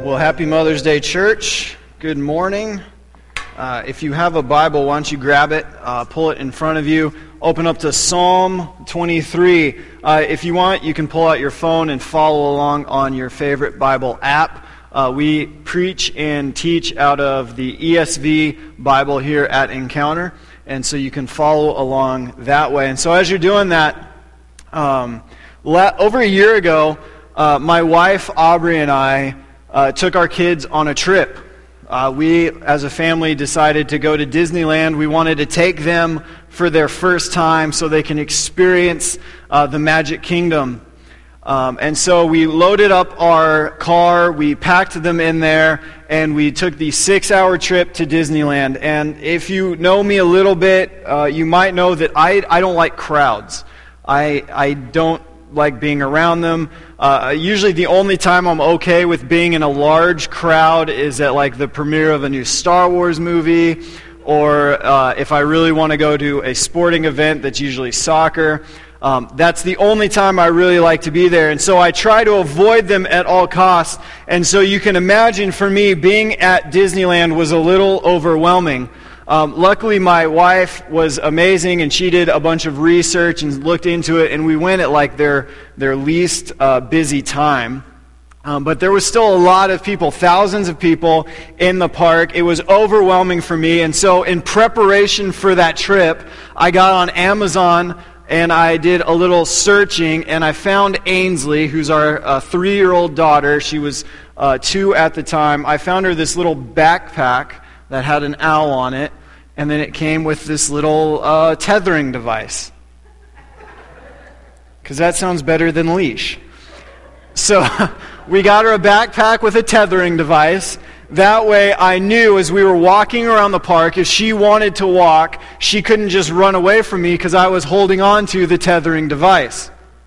Well, happy Mother's Day, church. Good morning. If you have a Bible, why don't you grab it, pull it in front of you, open up to Psalm 23. If you want, you can pull out your phone and follow along on your favorite Bible app. We preach and teach out of the ESV Bible here at Encounter, and so you can follow along that way. And so as you're doing that, over a year ago, my wife Aubrey and I took our kids on a trip. We, as a family, decided to go to Disneyland. We wanted to take them for their first time so they can experience the Magic Kingdom. And so we loaded up our car, we packed them in there, and we took the 6-hour trip to Disneyland. And if you know me a little bit, you might know that I don't like crowds. I don't like being around them. Usually the only time I'm okay with being in a large crowd is at like the premiere of a new Star Wars movie, or if I really want to go to a sporting event that's usually soccer. That's the only time I really like to be there, and so I try to avoid them at all costs. And so you can imagine for me, being at Disneyland was a little overwhelming. Luckily, my wife was amazing, and she did a bunch of research and looked into it, and we went at like their least busy time. But there was still a lot of people, thousands of people in the park. It was overwhelming for me, and so in preparation for that trip, I got on Amazon and I did a little searching, and I found Ainsley, who's our 3-year-old daughter. She was 2 at the time. I found her this little backpack that had an owl on it, and then it came with this little tethering device. Because that sounds better than leash. So we got her a backpack with a tethering device. That way I knew as we were walking around the park, if she wanted to walk, she couldn't just run away from me because I was holding on to the tethering device.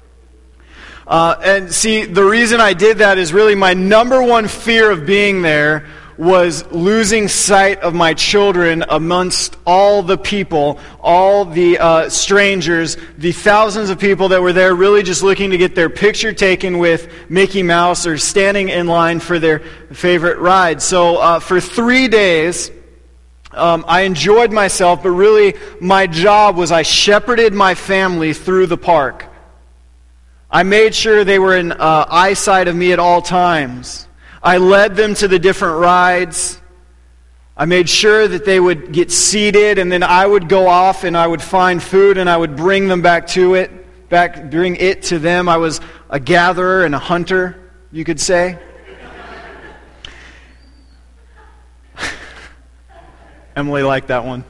And see, the reason I did that is really my number one fear of being there was losing sight of my children amongst all the people, all the strangers, the thousands of people that were there really just looking to get their picture taken with Mickey Mouse or standing in line for their favorite ride. So for 3 days, I enjoyed myself, but really my job was I shepherded my family through the park. I made sure they were in eyesight of me at all times. I led them to the different rides. I made sure that they would get seated, and then I would go off and I would find food and I would bring them bring it to them. I was a gatherer and a hunter, you could say. Emily liked that one.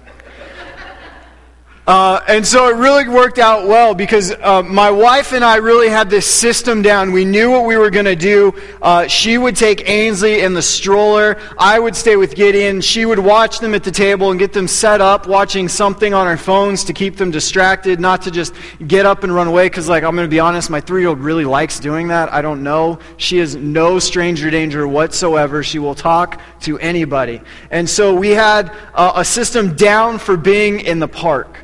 And so it really worked out well because my wife and I really had this system down. We knew what we were going to do. She would take Ainsley in the stroller. I would stay with Gideon. She would watch them at the table and get them set up, watching something on our phones to keep them distracted, not to just get up and run away. Because, I'm going to be honest, my 3-year-old really likes doing that. I don't know. She is no stranger danger whatsoever. She will talk to anybody. And so we had a system down for being in the park.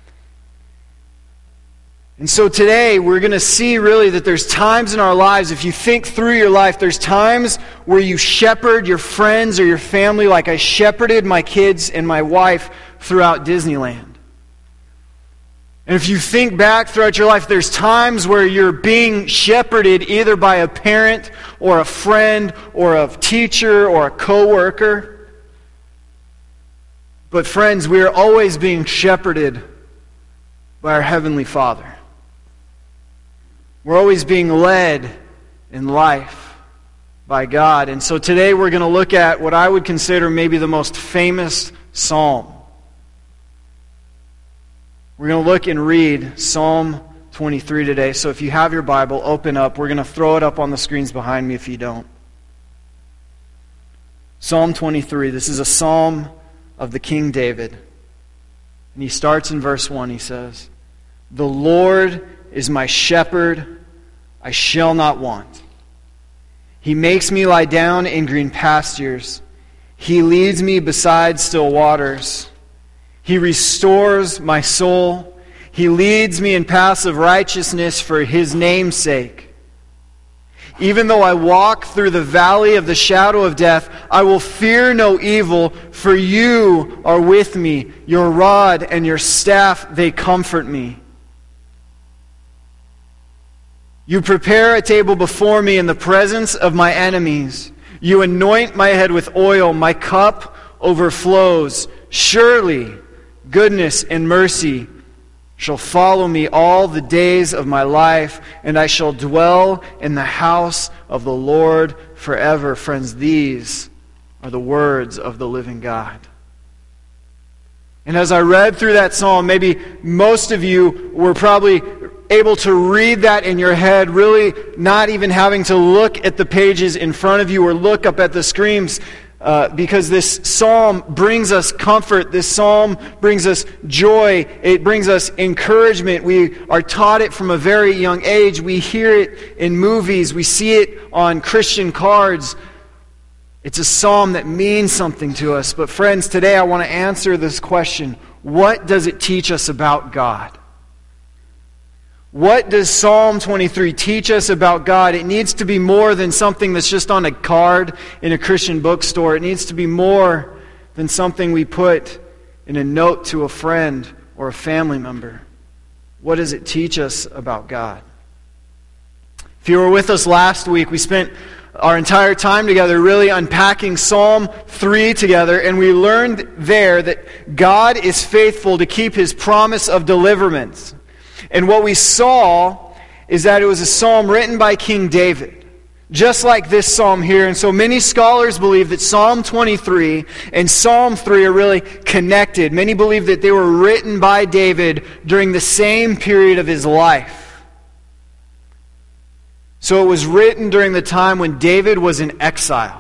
And so today, we're going to see really that there's times in our lives, if you think through your life, there's times where you shepherd your friends or your family like I shepherded my kids and my wife throughout Disneyland. And if you think back throughout your life, there's times where you're being shepherded either by a parent or a friend or a teacher or a coworker. But friends, we are always being shepherded by our Heavenly Father. We're always being led in life by God. And so today we're going to look at what I would consider maybe the most famous psalm. We're going to look and read Psalm 23 today. So if you have your Bible, open up. We're going to throw it up on the screens behind me if you don't. Psalm 23. This is a psalm of the King David. And he starts in verse 1. He says, "The Lord is my shepherd, I shall not want. He makes me lie down in green pastures. He leads me beside still waters. He restores my soul. He leads me in paths of righteousness for His name's sake. Even though I walk through the valley of the shadow of death, I will fear no evil, for you are with me. Your rod and your staff, they comfort me. You prepare a table before me in the presence of my enemies. You anoint my head with oil. My cup overflows. Surely goodness and mercy shall follow me all the days of my life, and I shall dwell in the house of the Lord forever. Friends, these are the words of the living God. And as I read through that psalm, maybe most of you were probably able to read that in your head, really not even having to look at the pages in front of you or look up at the screens, because this psalm brings us comfort. This psalm brings us joy. It brings us encouragement. We are taught it from a very young age. We hear it in movies. We see it on Christian cards. It's a psalm that means something to us. But friends, today I want to answer this question. What does it teach us about God? What does Psalm 23 teach us about God? It needs to be more than something that's just on a card in a Christian bookstore. It needs to be more than something we put in a note to a friend or a family member. What does it teach us about God? If you were with us last week, we spent our entire time together really unpacking Psalm 3 together, and we learned there that God is faithful to keep His promise of deliverance. And what we saw is that it was a psalm written by King David, just like this psalm here. And so many scholars believe that Psalm 23 and Psalm 3 are really connected. Many believe that they were written by David during the same period of his life. So it was written during the time when David was in exile.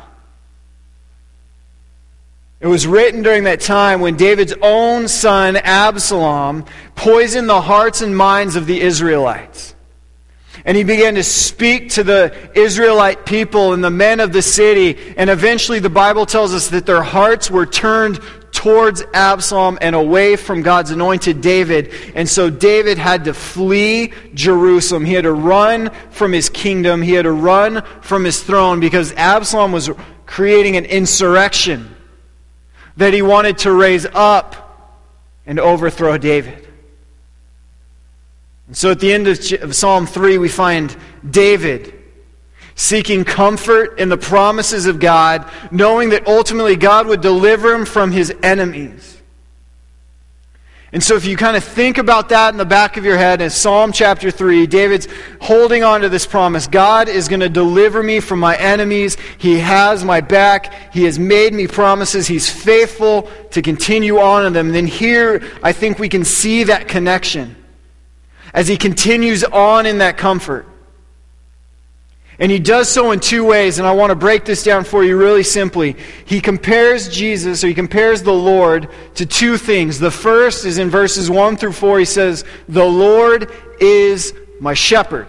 It was written during that time when David's own son, Absalom, poisoned the hearts and minds of the Israelites. And he began to speak to the Israelite people and the men of the city. And eventually the Bible tells us that their hearts were turned towards Absalom and away from God's anointed David. And so David had to flee Jerusalem. He had to run from his kingdom. He had to run from his throne because Absalom was creating an insurrection that he wanted to raise up and overthrow David. And so at the end of Psalm 3, we find David seeking comfort in the promises of God, knowing that ultimately God would deliver him from his enemies. And so if you kind of think about that in the back of your head, in Psalm chapter 3, David's holding on to this promise. God is going to deliver me from my enemies. He has my back. He has made me promises. He's faithful to continue on in them. And then here, I think we can see that connection as he continues on in that comfort. And he does so in two ways, and I want to break this down for you really simply. He compares Jesus, or he compares the Lord, to two things. The first is in verses 1 through 4. He says, "The Lord is my shepherd."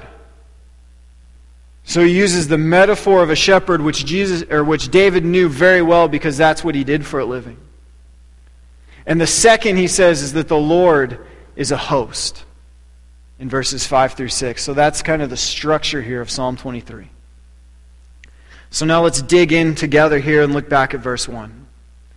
So he uses the metaphor of a shepherd, which David knew very well because that's what he did for a living. And the second, he says, is that the Lord is a host. In verses 5 through 6. So that's kind of the structure here of Psalm 23. So now let's dig in together here and look back at verse 1.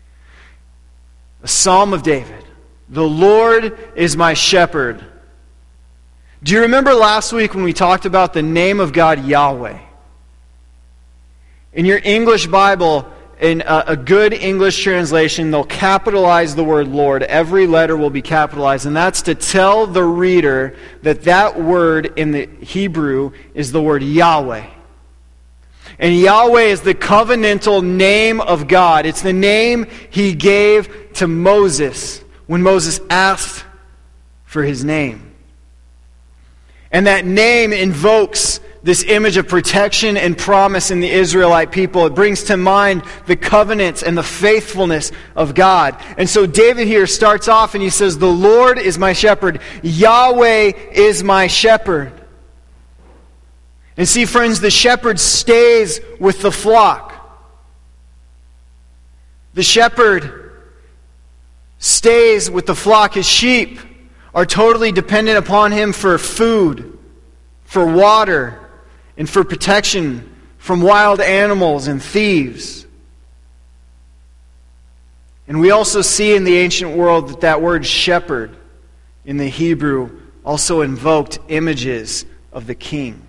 A psalm of David. The Lord is my shepherd. Do you remember last week when we talked about the name of God, Yahweh? In your English Bible, in a good English translation, they'll capitalize the word Lord. Every letter will be capitalized, and that's to tell the reader that that word in the Hebrew is the word Yahweh. And Yahweh is the covenantal name of God. It's the name He gave to Moses when Moses asked for his name. And that name invokes this image of protection and promise in the Israelite people. It brings to mind the covenants and the faithfulness of God. And so David here starts off and he says, "The Lord is my shepherd. Yahweh is my shepherd." And see, friends, the shepherd stays with the flock. The shepherd stays with the flock. His sheep are totally dependent upon him for food, for water, and for protection from wild animals and thieves. And we also see in the ancient world that word shepherd in the Hebrew also invoked images of the king.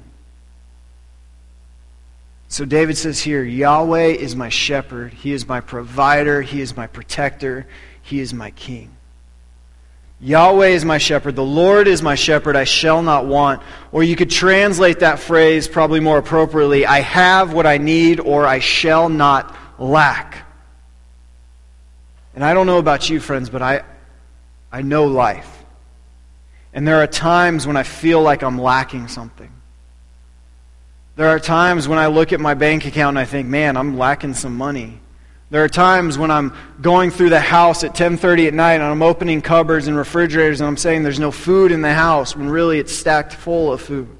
So David says here, Yahweh is my shepherd. He is my provider. He is my protector. He is my king. Yahweh is my shepherd. The Lord is my shepherd. I shall not want. Or you could translate that phrase probably more appropriately, I have what I need, or I shall not lack. And I don't know about you, friends, but I know life. And there are times when I feel like I'm lacking something. There are times when I look at my bank account and I think, man, I'm lacking some money. There are times when I'm going through the house at 10:30 at night and I'm opening cupboards and refrigerators and I'm saying there's no food in the house when really it's stacked full of food.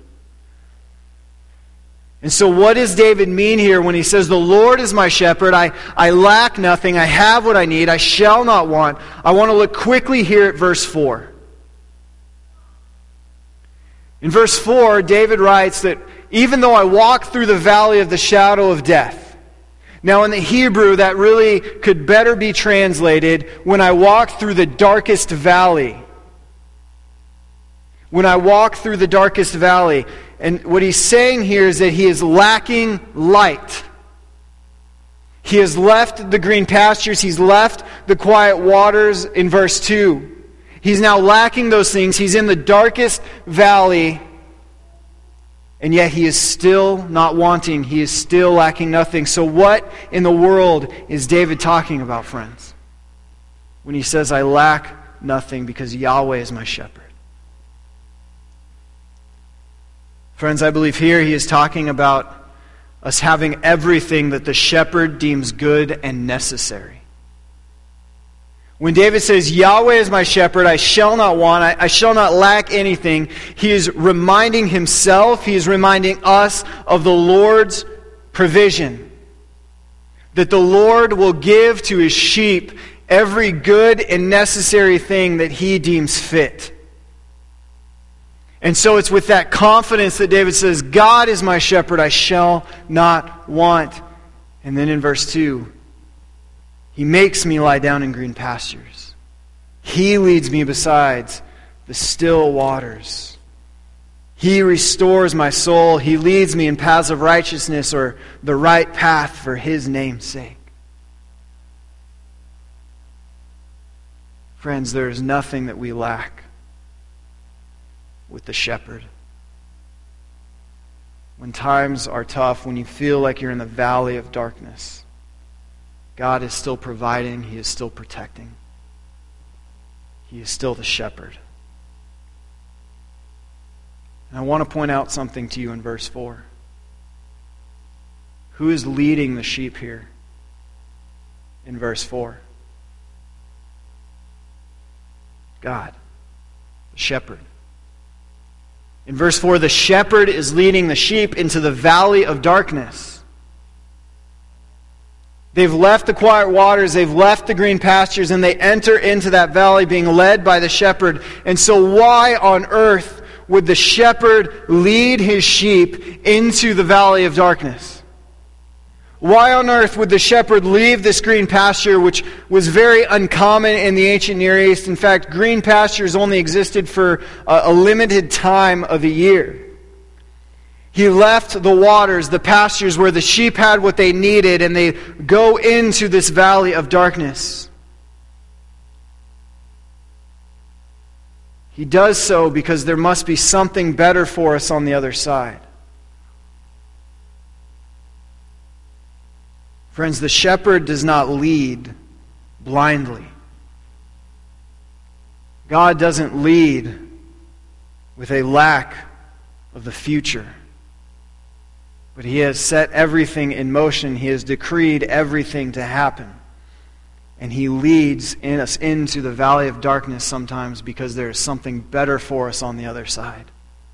And so what does David mean here when he says, the Lord is my shepherd, I lack nothing, I have what I need, I shall not want? I want to look quickly here at verse 4. In verse 4, David writes that even though I walk through the valley of the shadow of death. Now in the Hebrew, that really could better be translated, when I walk through the darkest valley. When I walk through the darkest valley. And what he's saying here is that he is lacking light. He has left the green pastures. He's left the quiet waters in verse 2. He's now lacking those things. He's in the darkest valley. And yet he is still not wanting. He is still lacking nothing. So what in the world is David talking about, friends? When he says, I lack nothing because Yahweh is my shepherd. Friends, I believe here he is talking about us having everything that the shepherd deems good and necessary. When David says, Yahweh is my shepherd, I shall not want, I shall not lack anything, he is reminding himself, he is reminding us of the Lord's provision. That the Lord will give to his sheep every good and necessary thing that he deems fit. And so it's with that confidence that David says, God is my shepherd, I shall not want. And then in verse 2, he makes me lie down in green pastures. He leads me beside the still waters. He restores my soul. He leads me in paths of righteousness, or the right path for his name's sake. Friends, there is nothing that we lack with the shepherd. When times are tough, when you feel like you're in the valley of darkness, God is still providing. He is still protecting. He is still the shepherd. And I want to point out something to you in verse 4. Who is leading the sheep here in verse 4? God, the shepherd. In verse 4, the shepherd is leading the sheep into the valley of darkness. They've left the quiet waters, they've left the green pastures, and they enter into that valley being led by the shepherd. And so why on earth would the shepherd lead his sheep into the valley of darkness? Why on earth would the shepherd leave this green pasture, which was very uncommon in the ancient Near East? In fact, green pastures only existed for a limited time of the year. He left the waters, the pastures where the sheep had what they needed, and they go into this valley of darkness. He does so because there must be something better for us on the other side. Friends, the shepherd does not lead blindly. God doesn't lead with a lack of the future. But He has set everything in motion. He has decreed everything to happen. And He leads us into the valley of darkness sometimes because there is something better for us on the other side.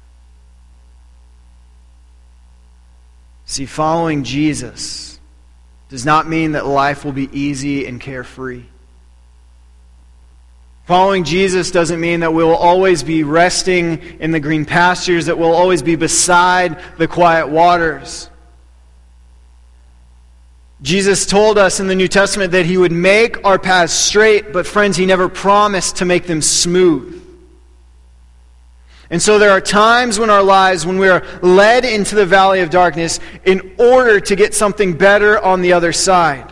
See, following Jesus does not mean that life will be easy and carefree. Following Jesus doesn't mean that we'll always be resting in the green pastures, that we'll always be beside the quiet waters. Jesus told us in the New Testament that He would make our paths straight, but friends, He never promised to make them smooth. And so there are times in our lives when we are led into the valley of darkness in order to get something better on the other side.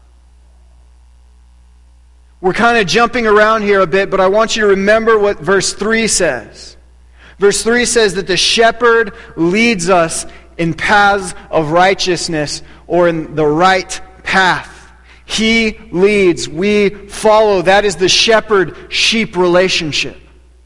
We're kind of jumping around here a bit, but I want you to remember what verse 3 says. Verse 3 says that the shepherd leads us in paths of righteousness, or in the right path. He leads, we follow. That is the shepherd-sheep relationship.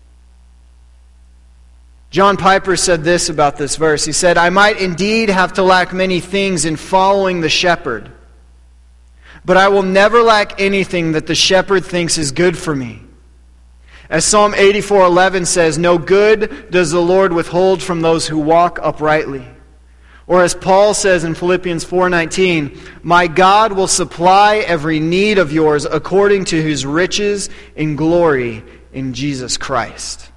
John Piper said this about this verse. He said, "I might indeed have to lack many things in following the shepherd, but I will never lack anything that the shepherd thinks is good for me. As Psalm 84:11 says, no good does the Lord withhold from those who walk uprightly. Or as Paul says in Philippians 4:19, my God will supply every need of yours according to His riches in glory in Jesus Christ."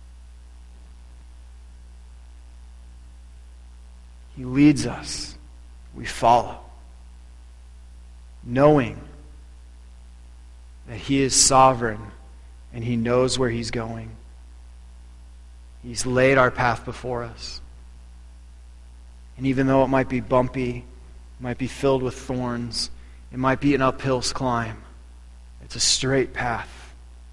He leads us. We follow, knowing that He is sovereign and He knows where He's going. He's laid our path before us. And even though it might be bumpy, it might be filled with thorns, it might be an uphill climb, it's a straight path.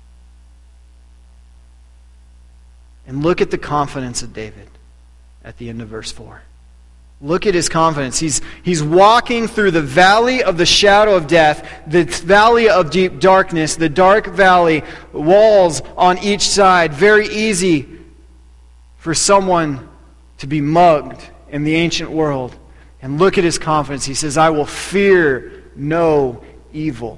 And look at the confidence of David at the end of verse 4. Look at his confidence. He's walking through the valley of the shadow of death, the valley of deep darkness, the dark valley, walls on each side. Very easy for someone to be mugged in the ancient world. And look at his confidence. He says, I will fear no evil.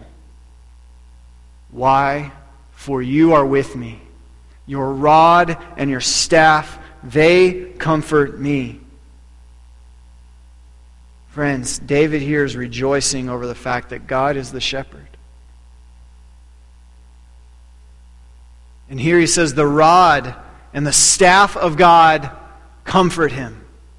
Why? For you are with me. Your rod and your staff, they comfort me. Friends, David here is rejoicing over the fact that God is the shepherd. And here he says, the rod and the staff of God comfort him.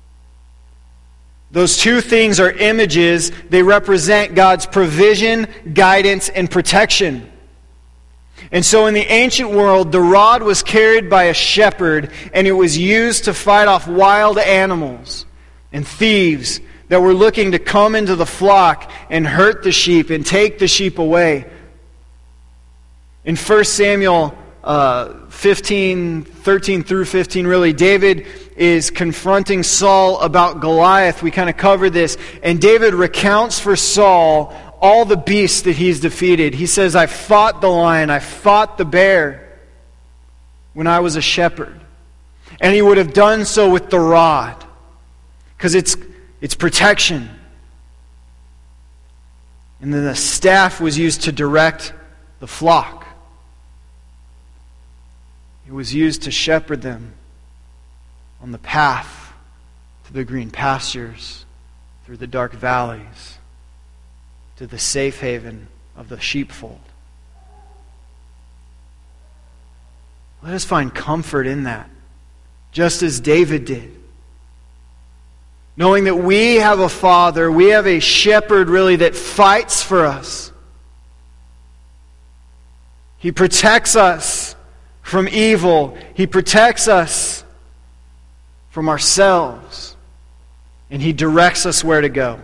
Those two things are images. They represent God's provision, guidance, and protection. And so in the ancient world, the rod was carried by a shepherd, and it was used to fight off wild animals and thieves that were looking to come into the flock and hurt the sheep and take the sheep away. In 1 Samuel 13 through 15, really, David is confronting Saul about Goliath. We kind of covered this. And David recounts for Saul all the beasts that he's defeated. He says, I fought the lion, I fought the bear when I was a shepherd. And he would have done so with the rod, because it's protection. And then the staff was used to direct the flock. It was used to shepherd them on the path to the green pastures, through the dark valleys, to the safe haven of the sheepfold. Let us find comfort in that, just as David did. Knowing that we have a Father, we have a shepherd really that fights for us. He protects us from evil. He protects us from ourselves. And He directs us where to go.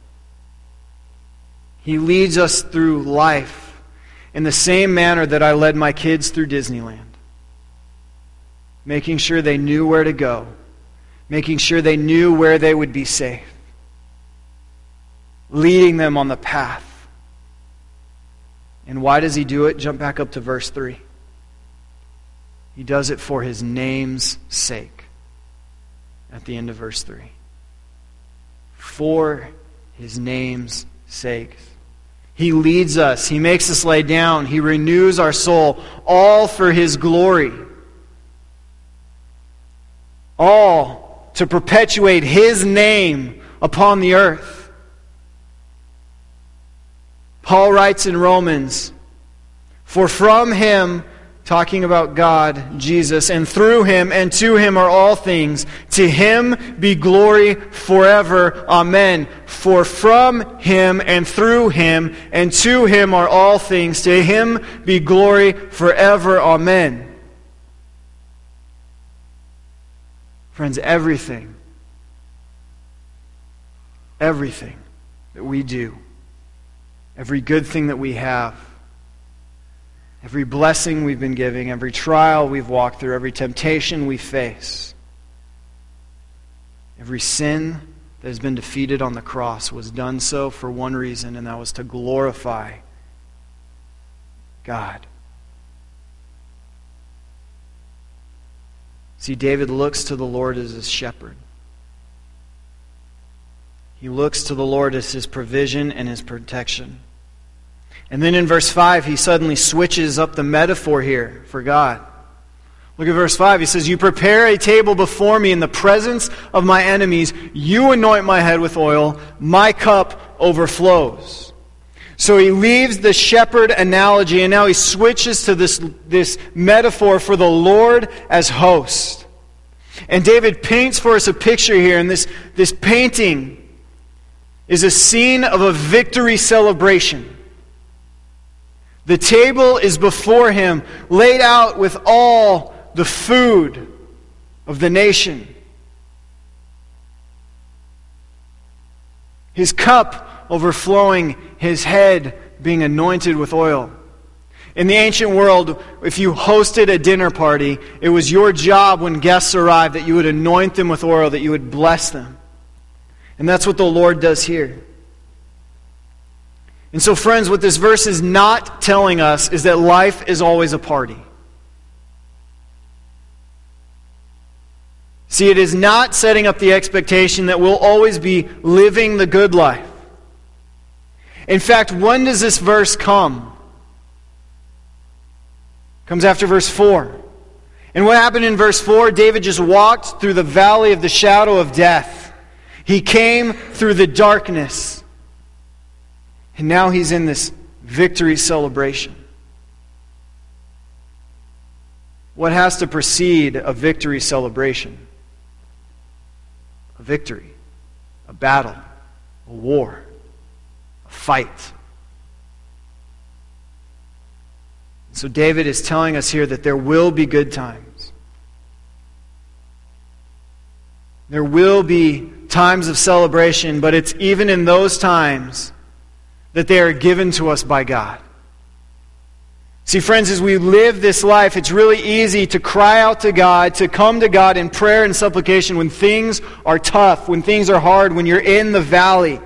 He leads us through life in the same manner that I led my kids through Disneyland. Making sure they knew where to go. Making sure they knew where they would be safe. Leading them on the path. And why does He do it? Jump back up to verse 3. He does it for His name's sake. At the end of verse 3. For His name's sake. He leads us. He makes us lay down. He renews our soul. All for His glory. All to perpetuate His name upon the earth. Paul writes in Romans, for from Him talking about God, Jesus, and through him and to him are all things. To him be glory forever. Amen. For from him and through him and to him are all things. To him be glory forever. Amen. Friends, everything that we do, every good thing that we have, every blessing we've been giving, every trial we've walked through, every temptation we face, every sin that has been defeated on the cross was done so for one reason, and that was to glorify God. See, David looks to the Lord as his shepherd. He looks to the Lord as his provision and his protection. And then in verse 5, he suddenly switches up the metaphor here for God. Look at verse 5. He says, "You prepare a table before me in the presence of my enemies. You anoint my head with oil. My cup overflows." So he leaves the shepherd analogy, and now he switches to this metaphor for the Lord as host. And David paints for us a picture here, and this painting is a scene of a victory celebration. The table is before him, laid out with all the food of the nation. His cup overflowing, his head being anointed with oil. In the ancient world, if you hosted a dinner party, it was your job when guests arrived that you would anoint them with oil, that you would bless them. And that's what the Lord does here. And so, friends, what this verse is not telling us is that life is always a party. See, it is not setting up the expectation that we'll always be living the good life. In fact, when does this verse come? It comes after verse 4. And what happened in verse 4? David just walked through the valley of the shadow of death. He came through the darkness. And now he's in this victory celebration. What has to precede a victory celebration? A victory, a battle, a war, a fight. So David is telling us here that there will be good times. There will be times of celebration, but it's even in those times that they are given to us by God. See, friends, as we live this life, it's really easy to cry out to God, to come to God in prayer and supplication when things are tough, when things are hard, when you're in the valley.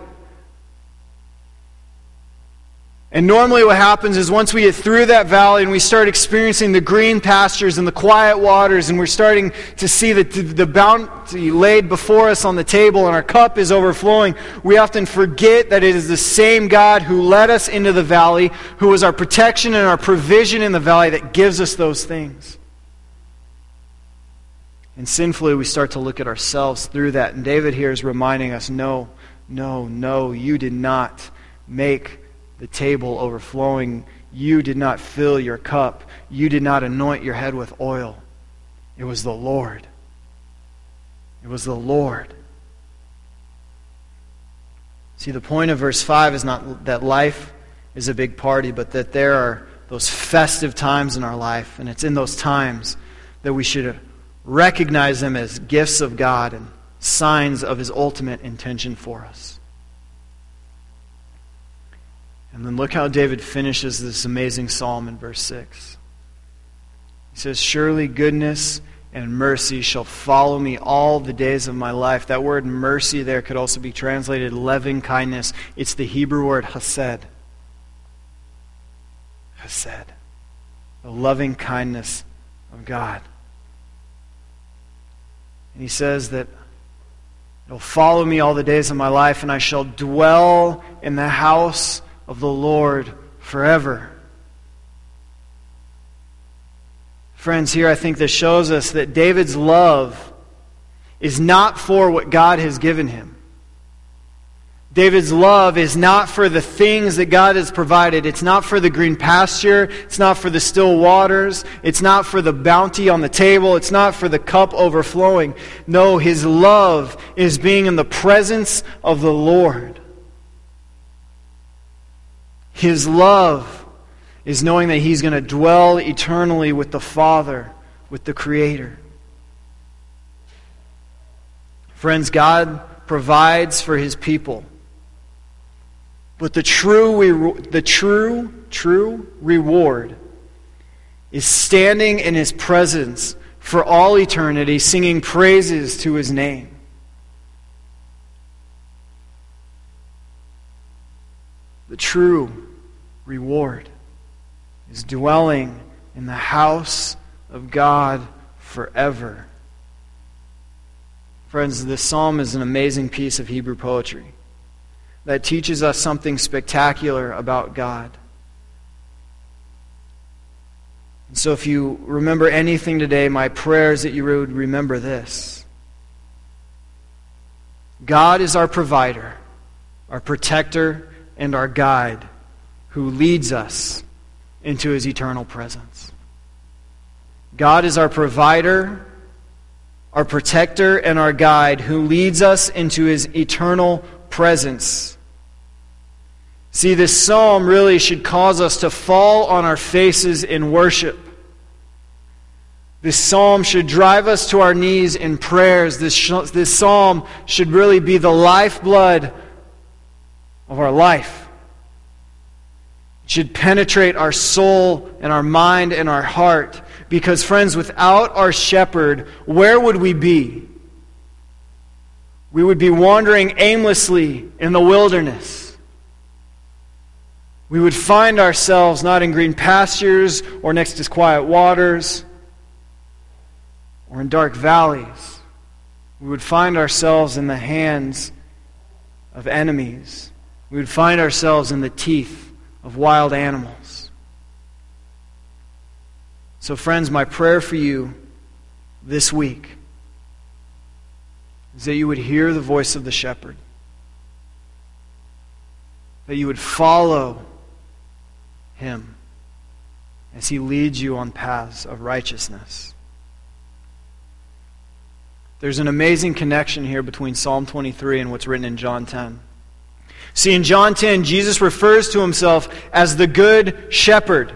And normally what happens is once we get through that valley and we start experiencing the green pastures and the quiet waters, and we're starting to see the bounty laid before us on the table and our cup is overflowing, we often forget that it is the same God who led us into the valley, who is our protection and our provision in the valley, that gives us those things. And sinfully we start to look at ourselves through that. And David here is reminding us, no, you did not make the table overflowing. You did not fill your cup. You did not anoint your head with oil. It was the Lord. It was the Lord. See, the point of verse 5 is not that life is a big party, but that there are those festive times in our life, and it's in those times that we should recognize them as gifts of God and signs of His ultimate intention for us. And then look how David finishes this amazing psalm in verse 6. He says, "Surely goodness and mercy shall follow me all the days of my life." That word mercy there could also be translated loving kindness. It's the Hebrew word hesed. Hesed. The loving kindness of God. And he says that it'll follow me all the days of my life, and I shall dwell in the house of the Lord forever. Friends, here I think this shows us that David's love is not for what God has given him. David's love is not for the things that God has provided. It's not for the green pasture. It's not for the still waters. It's not for the bounty on the table. It's not for the cup overflowing. No, his love is being in the presence of the Lord. His love is knowing that he's going to dwell eternally with the Father, with the Creator. Friends, God provides for his people. But the true reward is standing in his presence for all eternity, singing praises to his name. The true reward is dwelling in the house of God forever. Friends, this psalm is an amazing piece of Hebrew poetry that teaches us something spectacular about God. And so if you remember anything today, my prayer is that you would remember this. God is our provider, our protector, and our guide who leads us into his eternal presence. God is our provider, our protector, and our guide who leads us into his eternal presence. See, this psalm really should cause us to fall on our faces in worship. This psalm should drive us to our knees in prayers. This psalm should really be the lifeblood of our life. It should penetrate our soul and our mind and our heart. Because, friends, without our shepherd, where would we be? We would be wandering aimlessly in the wilderness. We would find ourselves not in green pastures or next to quiet waters or in dark valleys. We would find ourselves in the hands of enemies. We would find ourselves in the teeth of wild animals. So, friends, my prayer for you this week is that you would hear the voice of the shepherd, that you would follow him as he leads you on paths of righteousness. There's an amazing connection here between Psalm 23 and what's written in John 10. See, in John 10, Jesus refers to himself as the good shepherd.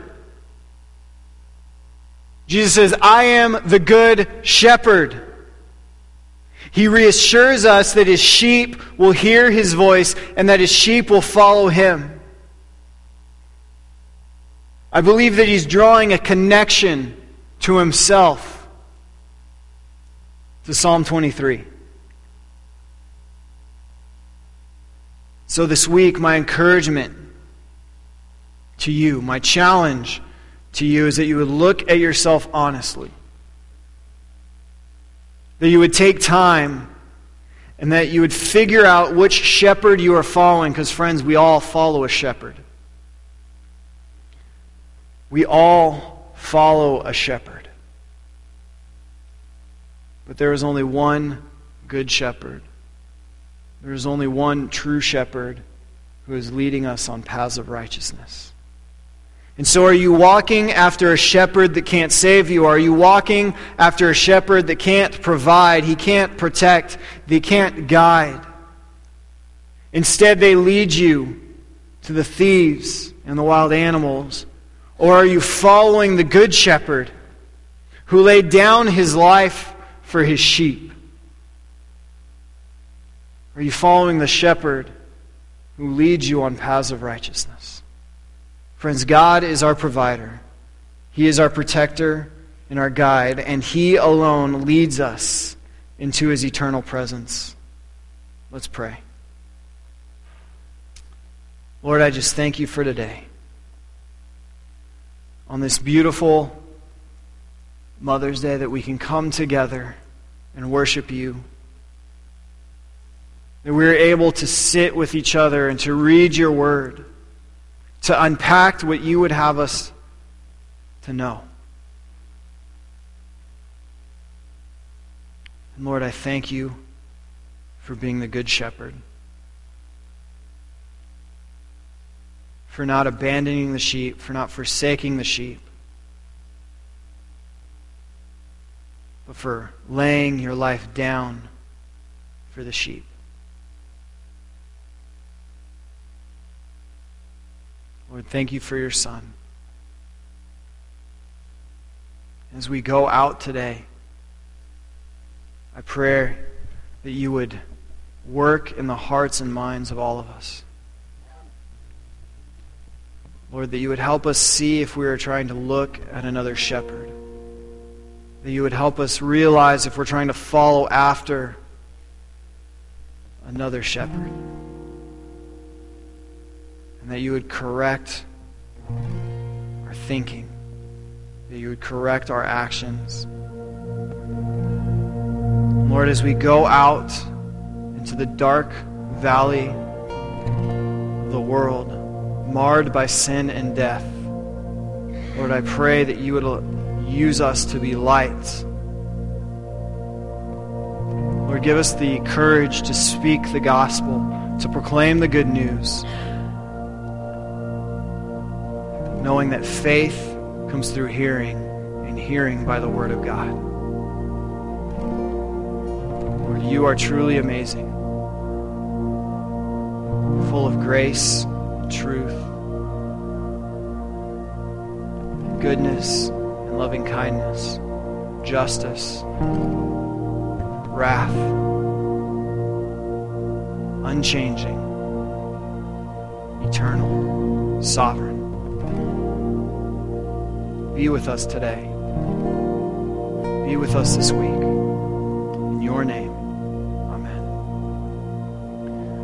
Jesus says, I am the good shepherd. He reassures us that his sheep will hear his voice and that his sheep will follow him. I believe that he's drawing a connection to himself, to Psalm 23. So this week, my encouragement to you, my challenge to you is that you would look at yourself honestly. That you would take time and that you would figure out which shepherd you are following. Because, friends, we all follow a shepherd. We all follow a shepherd. But there is only one good shepherd. There is only one true shepherd who is leading us on paths of righteousness. And so are you walking after a shepherd that can't save you? Are you walking after a shepherd that can't provide, he can't protect, he can't guide? Instead, they lead you to the thieves and the wild animals. Or are you following the good shepherd who laid down his life for his sheep? Are you following the shepherd who leads you on paths of righteousness? Friends, God is our provider. He is our protector and our guide, and he alone leads us into his eternal presence. Let's pray. Lord, I just thank you for today. On this beautiful Mother's Day, that we can come together and worship you. That we're able to sit with each other and to read your word, to unpack what you would have us to know. And Lord, I thank you for being the good shepherd. for not abandoning the sheep, for not forsaking the sheep, but for laying your life down for the sheep. Lord, thank you for your Son. As we go out today, I pray that you would work in the hearts and minds of all of us. Lord, that you would help us see if we are trying to look at another shepherd. That you would help us realize if we're trying to follow after another shepherd. And that you would correct our thinking. That you would correct our actions. Lord, as we go out into the dark valley of the world, marred by sin and death, Lord, I pray that you would use us to be lights. Lord, give us the courage to speak the gospel, to proclaim the good news, knowing that faith comes through hearing, and hearing by the word of God. Lord, you are truly amazing, full of grace, truth, goodness, and loving kindness, justice, wrath, unchanging, eternal, sovereign. Be with us today. Be with us this week. In your name.